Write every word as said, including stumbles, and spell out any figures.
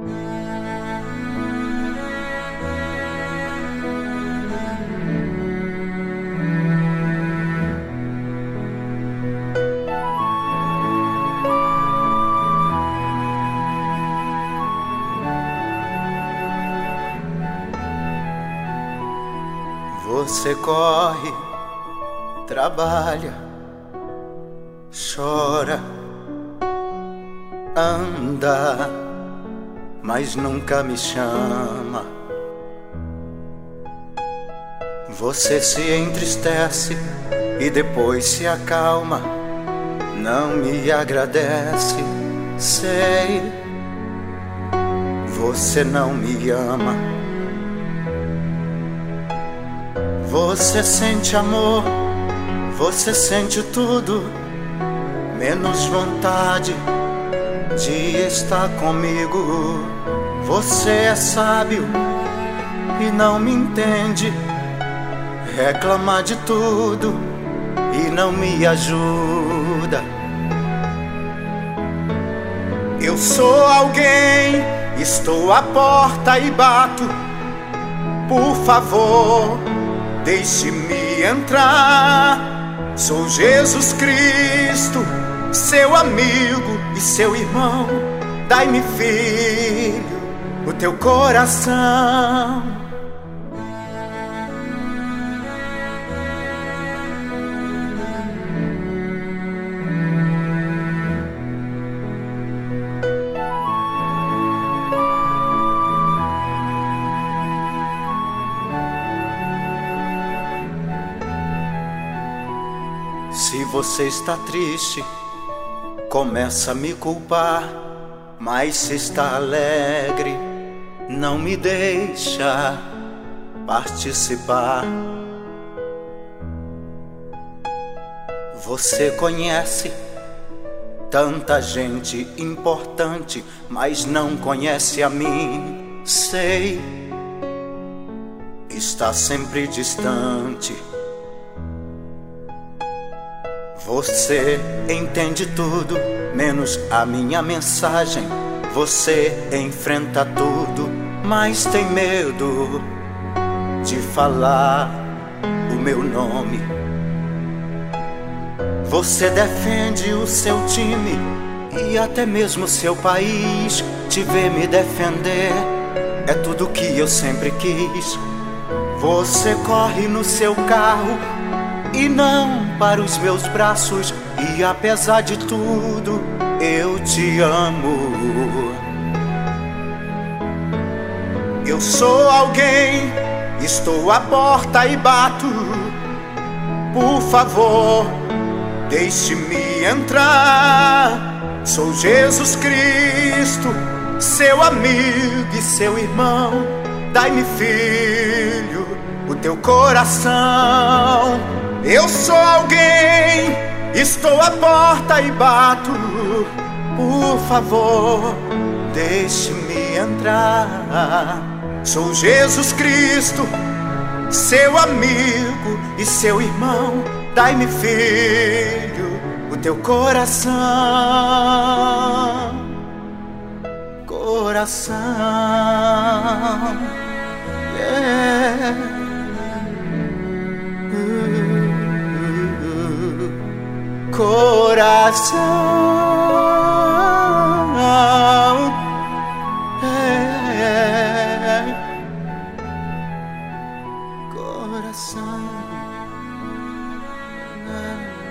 Você corre, trabalha, chora, anda, mas nunca me chama. Você se entristece e depois se acalma, não me agradece, sei, você não me ama. Você sente amor, você sente tudo, menos vontade de estar comigo. Você é sábio e não me entende, reclama de tudo e não me ajuda. Eu sou alguém, estou à porta e bato, por favor, deixe-me entrar. Sou Jesus Cristo, seu amigo e seu irmão. Dai-me, filho, o teu coração. Se você está triste, começa a me culpar, mas se está alegre, não me deixa participar. Você conhece tanta gente importante, mas não conhece a mim. Sei, está sempre distante. Você entende tudo, menos a minha mensagem. Você enfrenta tudo, mas tem medo de falar o meu nome. Você defende o seu time e até mesmo seu país. Te ver me defender é tudo que eu sempre quis. Você corre no seu carro e não para os meus braços, e apesar de tudo, eu te amo. Eu sou alguém, estou à porta e bato, por favor, deixe-me entrar. Sou Jesus Cristo, seu amigo e seu irmão. Dai-me, filho, o teu coração. Eu sou alguém, estou à porta e bato, por favor, deixe-me entrar. Sou Jesus Cristo, seu amigo e seu irmão. Dai-me, filho, o teu coração. Coração, yeah. Coração, é, coração.